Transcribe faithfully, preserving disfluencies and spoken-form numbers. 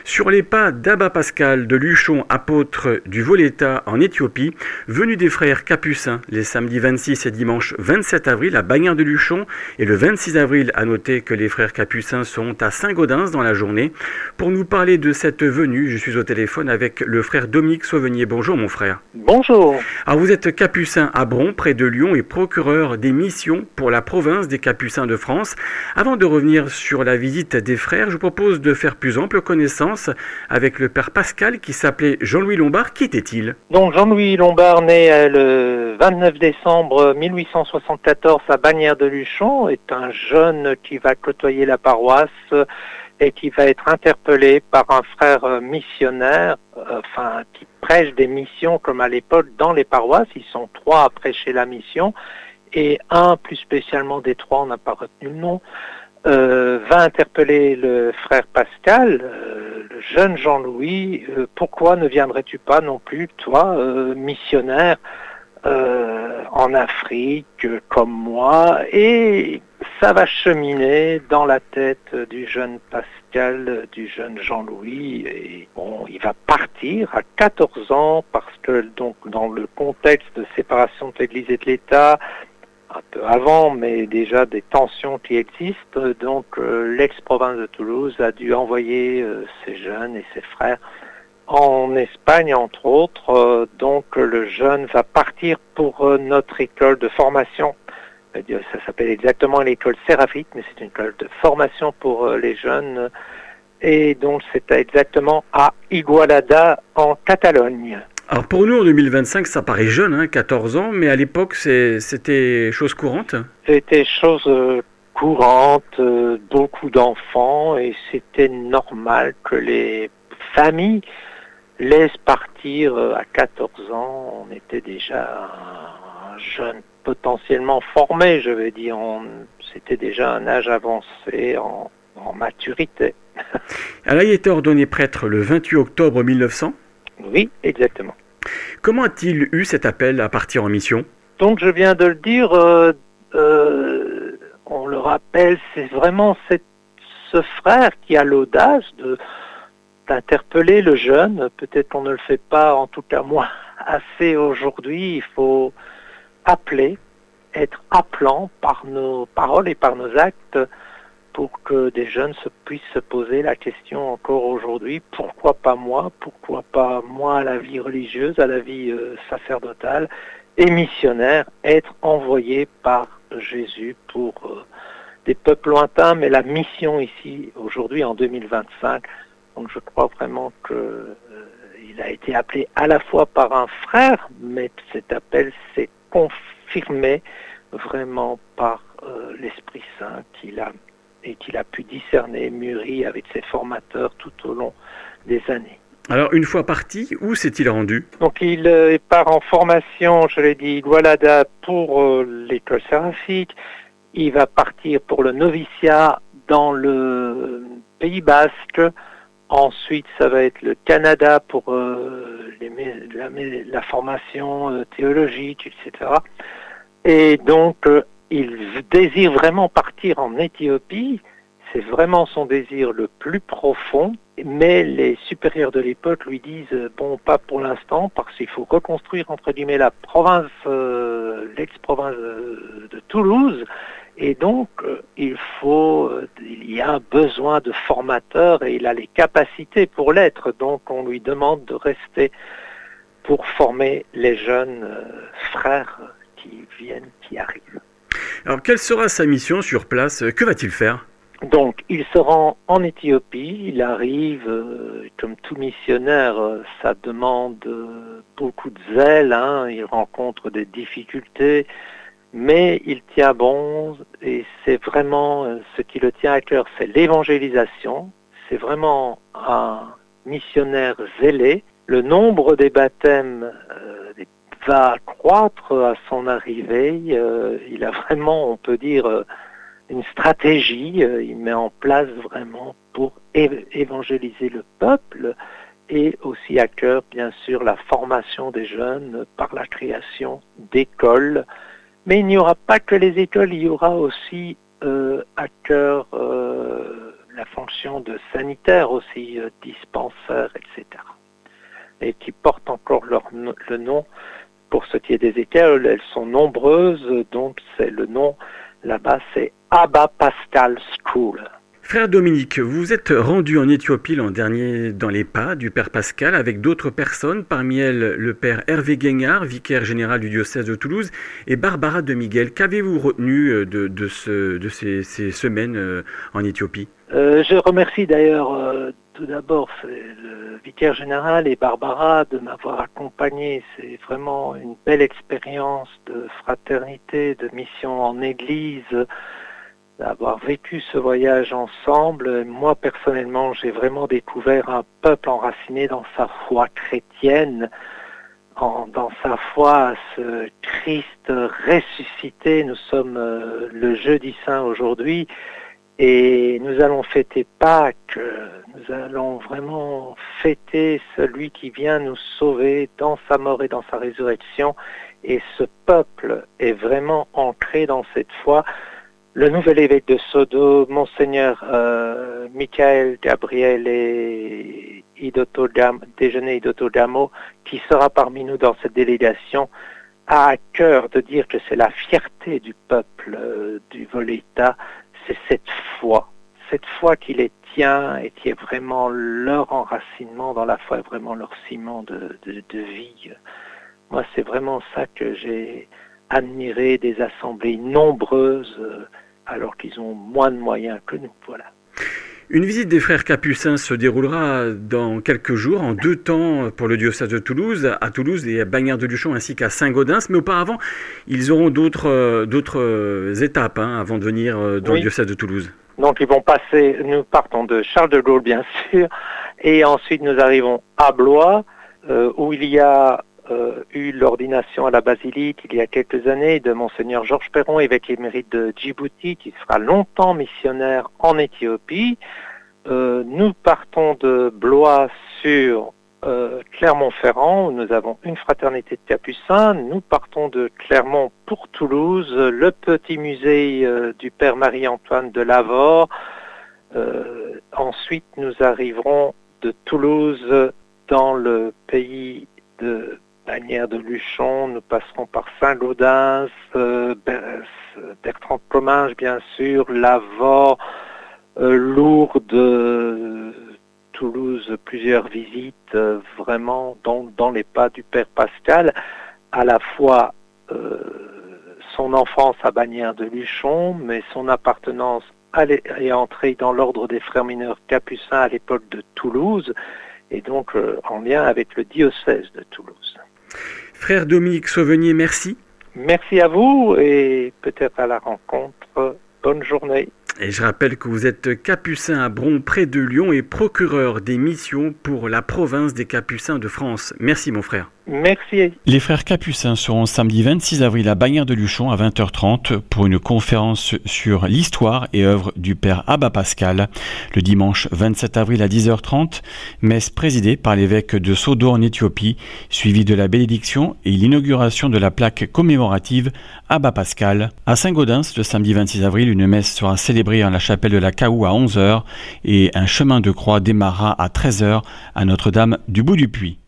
Sur les pas d'Abba Pascal de Luchon, apôtre du Voleta en Éthiopie, venu des frères Capucins les samedis vingt-six et dimanche vingt-sept avril à Bagnères de Luchon et le vingt-six avril, à noter que les frères Capucins sont à Saint-Gaudens dans la journée. Pour nous parler de cette venue, je suis au téléphone avec le frère Dominique Sauvenier. Bonjour mon frère. Bonjour. Alors vous êtes capucin à Bron, près de Lyon, et procureur des missions pour la province des Capucins de France. Avant de revenir sur la visite des frères, je vous propose de faire plus ample connaissance avec le père Pascal qui s'appelait Jean-Louis Lombard. Qui était-il? Donc Jean-Louis Lombard, né le vingt-neuf décembre mille huit cent soixante-quatorze à Bagnères de Luchon, est un jeune qui va côtoyer la paroisse et qui va être interpellé par un frère missionnaire, euh, enfin qui prêche des missions comme à l'époque dans les paroisses. Ils sont trois à prêcher la mission et un plus spécialement des trois, on n'a pas retenu le nom, Euh, va interpeller le frère Pascal, euh, le jeune Jean-Louis, euh, pourquoi ne viendrais-tu pas non plus, toi, euh, missionnaire euh, en Afrique, euh, comme moi? Et ça va cheminer dans la tête du jeune Pascal, du jeune Jean-Louis, et bon, il va partir à quatorze ans, parce que donc dans le contexte de séparation de l'Église et de l'État, un peu avant, mais déjà des tensions qui existent. Donc euh, l'ex-province de Toulouse a dû envoyer euh, ses jeunes et ses frères en Espagne, entre autres. Euh, donc le jeune va partir pour euh, notre école de formation. Ça s'appelle exactement l'école Séraphique, mais c'est une école de formation pour euh, les jeunes. Et donc c'est exactement à Igualada, en Catalogne. Alors pour nous en deux mille vingt-cinq, ça paraît jeune, hein, quatorze ans, mais à l'époque c'est, c'était chose courante. C'était chose euh, courante, euh, beaucoup d'enfants, et c'était normal que les familles laissent partir euh, à quatorze ans. On était déjà un jeune potentiellement formé, je veux dire, on, c'était déjà un âge avancé en, en maturité. Alors il a été ordonné prêtre le vingt-huit octobre mille neuf cents. Oui, exactement. Comment a-t-il eu cet appel à partir en mission? Donc je viens de le dire, euh, euh, on le rappelle, c'est vraiment cette, ce frère qui a l'audace de, d'interpeller le jeune. Peut-être qu'on ne le fait pas, en tout cas moi, assez aujourd'hui. Il faut appeler, être appelant par nos paroles et par nos actes, pour que des jeunes se puissent se poser la question encore aujourd'hui, pourquoi pas moi, pourquoi pas moi à la vie religieuse, à la vie euh, sacerdotale et missionnaire, être envoyé par Jésus pour euh, des peuples lointains, mais la mission ici, aujourd'hui en deux mille vingt-cinq, donc je crois vraiment qu'il euh, a été appelé à la fois par un frère, mais cet appel s'est confirmé vraiment par euh, l'Esprit Saint qu'il a et qu'il a pu discerner, mûrir avec ses formateurs tout au long des années. Alors, une fois parti, où s'est-il rendu? Donc, il euh, part en formation, je l'ai dit, Igualada pour euh, l'école séraphique. Il va partir pour le noviciat dans le Pays Basque. Ensuite, ça va être le Canada pour euh, les, la, la formation euh, théologique, et cetera. Et donc, euh, il désire vraiment partir en Éthiopie, c'est vraiment son désir le plus profond, mais les supérieurs de l'époque lui disent, bon, pas pour l'instant, parce qu'il faut reconstruire, entre guillemets, la province, euh, l'ex-province de, de Toulouse, et donc, euh, il faut, euh, il y a besoin de formateurs, et il a les capacités pour l'être, donc on lui demande de rester pour former les jeunes euh, frères qui viennent, qui arrivent. Alors, quelle sera sa mission sur place? Que va-t-il faire? Donc, il se rend en Éthiopie, il arrive, euh, comme tout missionnaire, euh, ça demande euh, beaucoup de zèle, hein, il rencontre des difficultés, mais il tient bon, et c'est vraiment euh, ce qui le tient à cœur, c'est l'évangélisation, c'est vraiment un missionnaire zélé. Le nombre des baptêmes euh, des va croître à son arrivée. Euh, il a vraiment, on peut dire, euh, une stratégie. Euh, il met en place vraiment pour é- évangéliser le peuple et aussi à cœur, bien sûr, la formation des jeunes par la création d'écoles. Mais il n'y aura pas que les écoles, il y aura aussi euh, à cœur euh, la fonction de sanitaire aussi, euh, dispensaire, et cetera. Et qui portent encore leur, le nom. Pour ce qui est des écoles, elles sont nombreuses, donc c'est le nom là-bas, c'est Abba Pascal School. Frère Dominique, vous vous êtes rendu en Éthiopie l'an dernier dans les pas du Père Pascal avec d'autres personnes, parmi elles le Père Hervé Guignard, vicaire général du diocèse de Toulouse, et Barbara de Miguel. Qu'avez-vous retenu de, de, ce, de ces, ces semaines en Éthiopie ? euh, Je remercie d'ailleurs euh, tout d'abord le vicaire général et Barbara de m'avoir accompagné. C'est vraiment une belle expérience de fraternité, de mission en Église, d'avoir vécu ce voyage ensemble. Moi, personnellement, j'ai vraiment découvert un peuple enraciné dans sa foi chrétienne, en, dans sa foi à ce Christ ressuscité. Nous sommes euh, le jeudi saint aujourd'hui et nous allons fêter Pâques. Nous allons vraiment fêter celui qui vient nous sauver dans sa mort et dans sa résurrection. Et ce peuple est vraiment ancré dans cette foi. Le nouvel évêque de Sodo, Monseigneur euh, Michael Gabriel et Idoto Dam, Déjeuner Idoto Damo, qui sera parmi nous dans cette délégation, a à cœur de dire que c'est la fierté du peuple euh, du Voleta, c'est cette foi, cette foi qui les tient et qui est vraiment leur enracinement dans la foi, est vraiment leur ciment de, de, de vie. Moi, c'est vraiment ça que j'ai admiré des assemblées nombreuses, euh, alors qu'ils ont moins de moyens que nous. Voilà. Une visite des frères capucins se déroulera dans quelques jours, en deux temps pour le diocèse de Toulouse, à Toulouse et à Bagnères-de-Luchon ainsi qu'à Saint-Gaudens. Mais auparavant, ils auront d'autres, euh, d'autres euh, étapes hein, avant de venir euh, dans oui. le diocèse de Toulouse. Donc ils vont passer, nous partons de Charles de Gaulle bien sûr, et ensuite nous arrivons à Blois, euh, où il y a Euh, eu l'ordination à la basilique il y a quelques années de Monseigneur Georges Perron, évêque émérite de Djibouti, qui sera longtemps missionnaire en Éthiopie. Euh, nous partons de Blois sur euh, Clermont-Ferrand, où nous avons une fraternité de capucins. Nous partons de Clermont pour Toulouse, le petit musée euh, du Père Marie-Antoine de Lavore. Euh, ensuite, nous arriverons de Toulouse dans le pays de Bagnères-de-Luchon, nous passerons par Saint-Gaudens, euh, Bertrand de Comminges bien sûr, Lavore, euh, Lourdes, euh, Toulouse, plusieurs visites euh, vraiment dans, dans les pas du Père Pascal, à la fois euh, son enfance à Bagnères-de-Luchon, mais son appartenance à et entrée dans l'ordre des frères mineurs capucins à l'époque de Toulouse, et donc euh, en lien avec le diocèse de Toulouse. Frère Dominique Sauvenier, merci. Merci à vous et peut-être à la rencontre. Bonne journée. Et je rappelle que vous êtes capucin à Bron, près de Lyon, et procureur des missions pour la province des Capucins de France. Merci mon frère. Merci. Les frères capucins seront samedi vingt-six avril à Bagnères-de-Luchon à vingt heures trente pour une conférence sur l'histoire et œuvre du Père Abba Pascal. Le dimanche vingt-sept avril à dix heures trente, messe présidée par l'évêque de Sodo en Éthiopie, suivie de la bénédiction et l'inauguration de la plaque commémorative Abba Pascal. À Saint-Gaudens, le samedi vingt-six avril, une messe sera célébrée en la chapelle de la Caou à onze heures et un chemin de croix démarrera à treize heures à Notre-Dame du Bout du Puy.